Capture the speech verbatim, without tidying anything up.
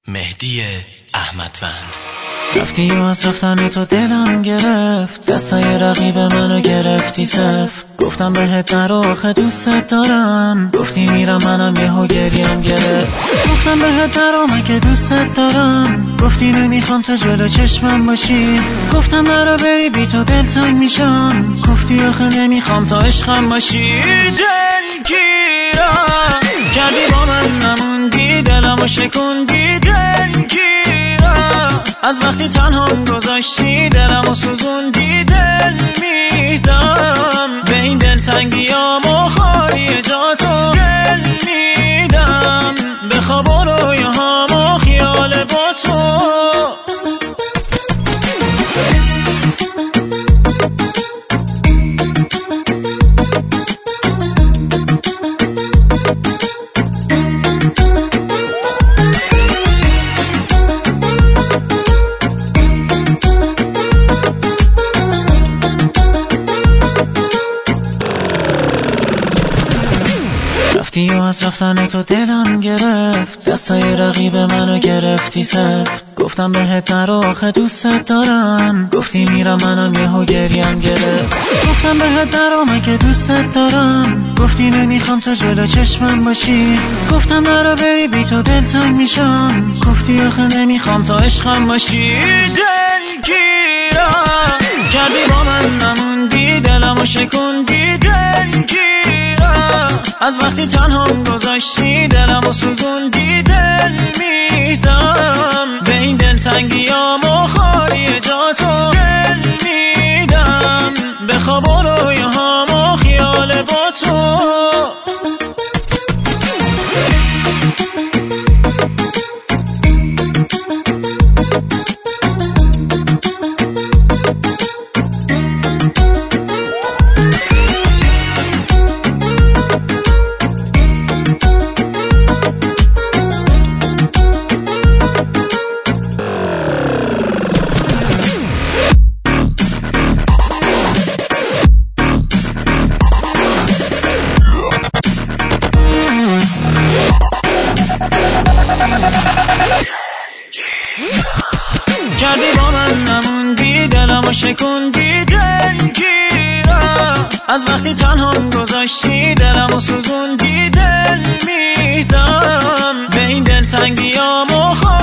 مهدی احمدوند. رفتی و از رفتن تو دلم گرفت، دستای رقیب منو گرفتی سفت. گفتم بهت نرو آخه دوست دارم، گفتی میرم منم یهو گریم گرفت. گفتم بهت نرو من که دوست دارم، گفتی نمیخوام تو جلو چشمم باشی. گفتم نرو بری بی تو دلتنگ میشم، گفتی آخه نمیخوام تا عشقم باشی. دلگیرم کردی با من نموندی، دلمو شکوندی. دلگیرم از وقتی تنهام گذاشتی، دلمو سوزوندی. دل میدم به این دلتنگیام و خالی جاتو. دل میدم به خواب و رویاهام و خیال با تو. رفتی و از رفتن تو دلم گرفت، دستای رقیب منو گرفتی سفت. گفتم بهت نرو آخه دوست دارم، گفتی میرم منم یهو گریم گرفت. گفتم بهت نرو من که دوست دارم، گفتی نمیخوام تو جلو چشمم باشی. گفتم نرو بری بی تو دلتنگ میشم، گفتی آخه نمیخوام تا عشقم باشی. دلگیرم کردی با من نموندی، دلمو شکوندی. دلگیرم از وقتی تنهام گذاشتی، دلمو سوزوندی. دل میدم به این دلتنگیام و خالی جاتو. دل میدم به خواب و رویاهام و خیال با تو. کردی با من نموندی، دلمو شکوندی. دلگیرم از وقتی تنهام گذاشتی، دلمو سوزوندی. دل میدم به این دلتنگیام و